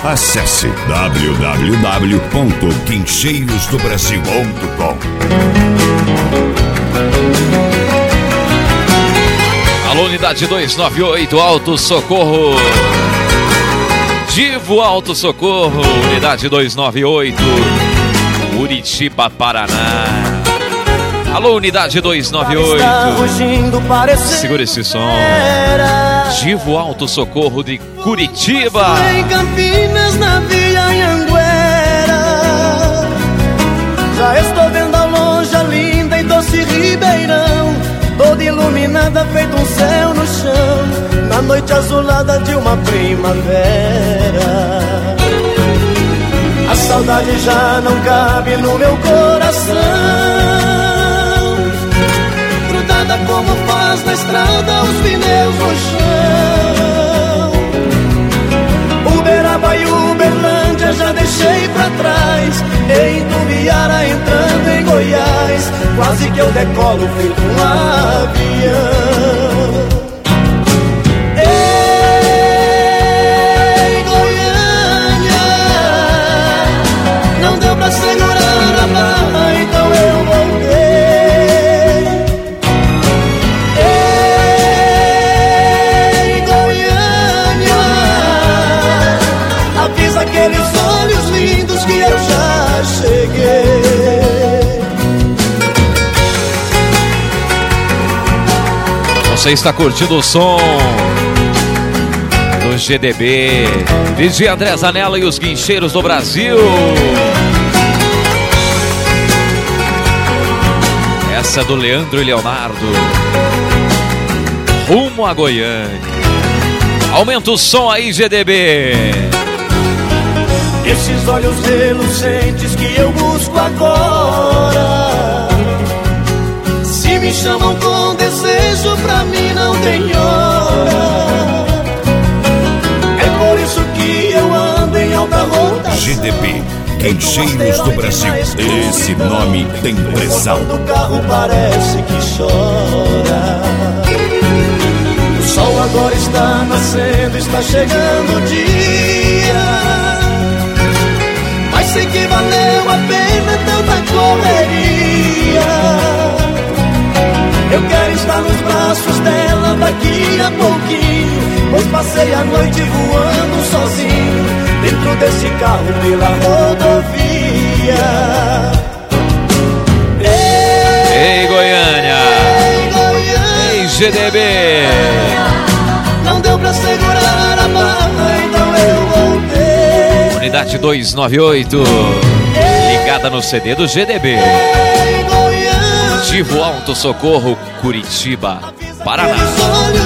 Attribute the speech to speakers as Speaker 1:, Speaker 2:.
Speaker 1: Acesse www.guincheirosdobrasil.com.
Speaker 2: Alô, unidade 298, Alto Socorro. Divo Alto Socorro, unidade 298, Curitiba, Paraná. Alô, unidade 298. Segura esse som. Divo Alto Socorro de Curitiba.
Speaker 3: Em Campinas, na Via Anhanguera. Já estou vendo ao longe a linda e doce Ribeirão, toda iluminada, feito um céu no chão, na noite azulada de uma primavera. A saudade já não cabe no meu coração, grudada como faz na estrada os pneus no chão. Uberaba e Uberlândia já deixei pra trás, em Itumbiara entrando em Goiás, quase que eu decolo feito um avião. Ei, Goiânia, não deu pra segurar a barra, então eu voltei. Ei, Goiânia, avisa aqueles olhos lindos que eu já cheguei.
Speaker 2: Você está curtindo o som do GDB, DJ André Zanella e os Guincheiros do Brasil. Essa é do Leandro e Leonardo, rumo a Goiânia. Aumenta o som aí, GDB.
Speaker 3: Esses olhos reluzentes que eu busco agora, se me chamam com desejo, pra mim não tem hora. É por isso que eu ando em alta rotação.
Speaker 1: GDB, Guincheiros do Brasil. Esse nome tem pressão.
Speaker 3: O carro parece que chora. O sol agora está nascendo, está chegando o dia, mas sei que valeu a pena tanta correria. Eu quero estar nos braços dela daqui a pouquinho, pois passei a noite voando sozinho, dentro desse carro pela rodovia.
Speaker 2: Ei, Goiânia!
Speaker 3: Ei, Goiânia!
Speaker 2: Ei, GDB!
Speaker 3: Não deu pra segurar a barra, então eu voltei.
Speaker 2: Unidade 298, ligada no CD do GDB.
Speaker 3: Ei, Goiânia!
Speaker 2: Divo Alto Socorro, Curitiba, Paraná.
Speaker 3: Aqueles